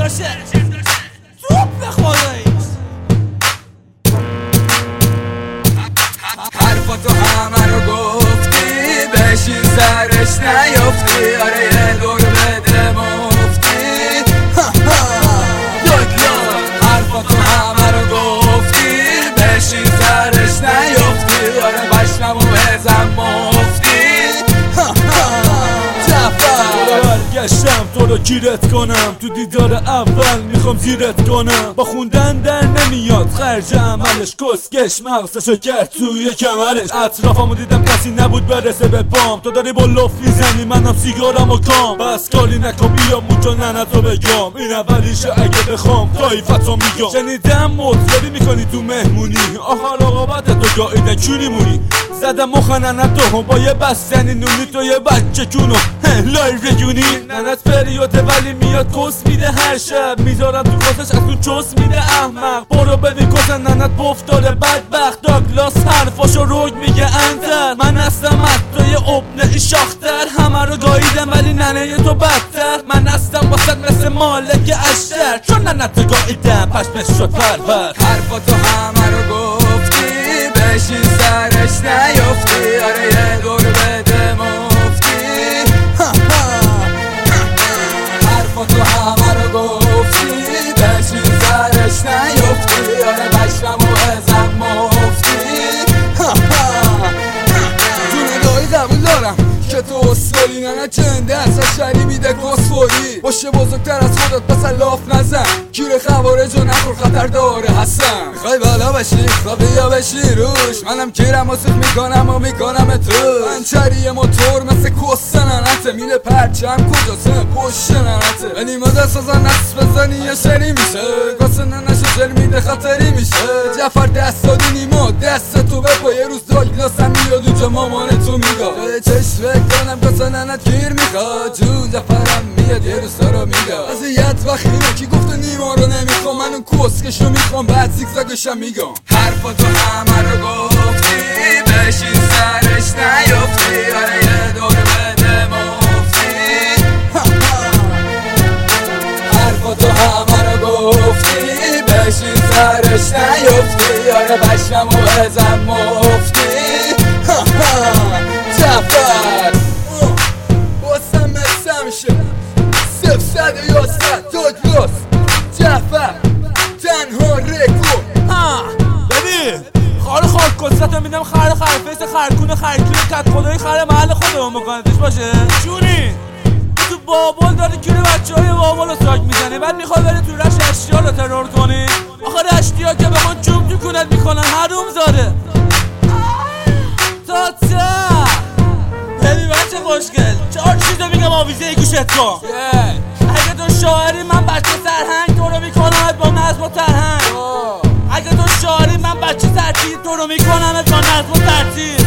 باشه توپ به خداییش. حرفاتو همه رو گفتی بشین سرش نیافتی. آره یه دور بده مفتی. حرفاتو همه رو گفتی بشین سرش نیافتی. آره بشنم و بزن مفتی. برگشتم تو رو گیرت کنم، تو دیدار اول میخوام زیرت کنم. با خوندن در نمیاد خرج عملش، کسکش مغزشو کرد توی کمرش. اطرافمو دیدم کسی نبود برسه به پام، تو داری با لف میزنی منم سیگارم و کام. بس کاری نکن بیا موجا ننتو بگم، این اولیشه اگه بخوام تایفتو میگم. شنیدم مطربی میکنی تو مهمونی، آخر آقابت تو گاییدن کونی مونی. زدم مخننه تو با یه بستنی نونی، تو یه بچه کونو لای رگونی. ننت پریوته ولی میاد کس میده هر شب، میذارم تو کاسش از تو چوس میده احمق. برو ببین کسن ننت پفتاره بدبخت، داگلاس حرفاشو روگ میگه انتر. من هستم حتی یه ابنه شاختر، همه رو گاییدم ولی ننه تو بدتر. من هستم واسد مثل مالک اشتر، چون ننت گاییدم پشمش شد پرور. حرفاتو همه رو گفتی بشین سرش نیافتی. آره یه دور بده مفتی. حرفاتو همه رو گفتی بشین سرش نیافتی. آره بشنم و بزن مفتی. جونه دایی قبول دارم که تو اصولی ننه چنده اصلا شری میده کسفوری. باشه بزرگتر از خودت پس لاف نزن، گیر خوارج و نخور خطر داره هستم. میخوای بالا بشی خب بیا بشی روش، منم کیرم و سیخ میکنم و میکنم تو. منچری موتور مثل کس ننته، میله پرچم کجاسه پشت ننته. یعنی ما دست ازن نفس بزنی یه شری میشه، کس ننشو جل میده خطری میشه. جفر دست دادی نیما دست تو بپا، یه روز داگلاسم میاد اونجا مامان تو میگا. جای چشم کنم کس ننت گیر میخواد، جون جفرم میاد یه روز رو میگا. ازیت وقیمه کی گفته نیما رو نمیخوام، من اون کسکشو میخوام بعد زیگزاگشم میگم. حرفاتو همه رو گفتی بشین سرش نیافتی. آره یه دور بده مفتی. حرفاتو همه رو گفتی بشین سرش نیافتی. آره بشنم و بزن مفتی. جفر باسم مثل میشه 011 داگلاس جفر تنها رکو. ببین خار کسرتو میدم خر خرفیس خرکون خرکون کت خدای خر محل خودمون مقایدش باشه. جونی تو بابل داری کیلو بچه های بابل رو ساک میزنی، بعد میخوای بری تو رش اشتیا رو ترور کنی. آخه اشتیا که بخوان جوب تو کونت میکنن حروم زاده. ببین بچه خوشگل 4 چیزو میگم آویزه گوشت کن. اگه تو شاعری من بچه سرهنگ تو رو میکنمت با نظم و ترهنگ. اگه تو شاعری من بچه ترتیب تو رو میکنمت با نظم و ترتیب.